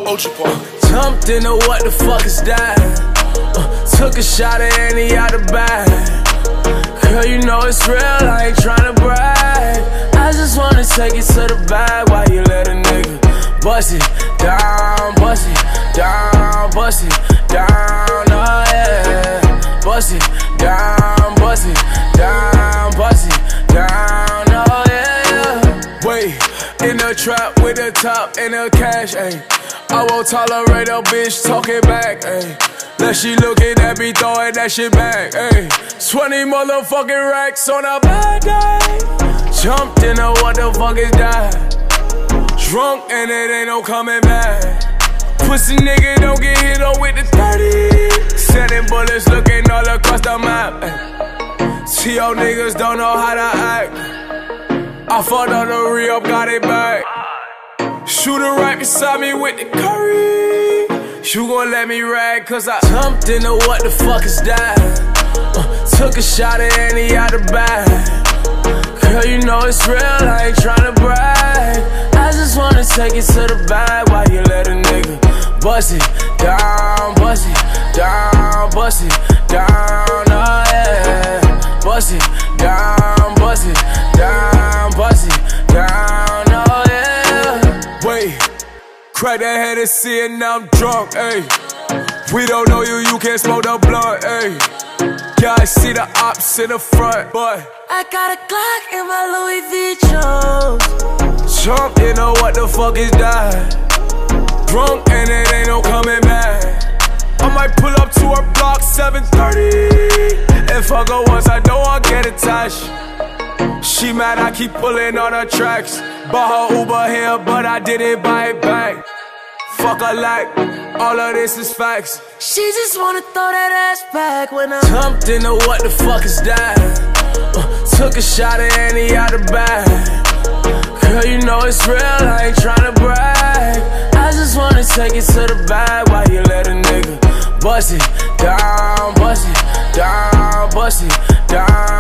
Ocean Park. Jumped into what the fuck is that? Took a shot at Annie out the bag. Girl, you know it's real, I ain't tryna brag. I just wanna take it to the bag while you let a nigga bust it down, bust it down, bust it down, oh yeah. Bust it down, bust it down, bust it down, oh yeah. Wait, in the trap with the top and the cash, ayy. I won't tolerate a bitch talking back, ayy. That she looking at me throwing that shit back, ayy. 20 motherfucking racks on a bad day. Jumped into what the fuck is that? Drunk and it ain't no coming back. Pussy nigga don't get hit up with the 30. Sending bullets looking all across the map, ayy. T.O. niggas don't know how to act. I fought on the re-up, got it back. Shooter right beside me with the curry. You gon' let me rag cause I jumped into what the fuck is that? Took a shot at Annie out the bag. Girl, you know it's real, I ain't tryna brag. I just wanna take it to the bag while you let a nigga bust it down, bust it down, bust it down, oh yeah. Bust it down, bust it down, bust it down, oh yeah. Wait, crack that Hennessy and now I'm drunk, ayy. We don't know you, you can't smoke the blunt, ayy. Yeah, I see the ops in the front, but I got a Glock in my Louis V Jones. jump into what the fuck is that? Drunk and it ain't no coming back. I might pull up to her block 7:30. And fuck her once, I know I'll get attached. She mad I keep pulling on her tracks. Bought her Uber here, but I didn't buy it back. Fuck her like, all of this is facts. She just wanna throw that ass back when I jumped into what the fuck is that? Took a shot at Annie out the bag. Girl, you know it's real, I ain't tryna brag. I just wanna take it to the bag while you let a nigga bust it down, bust it down, bust it down.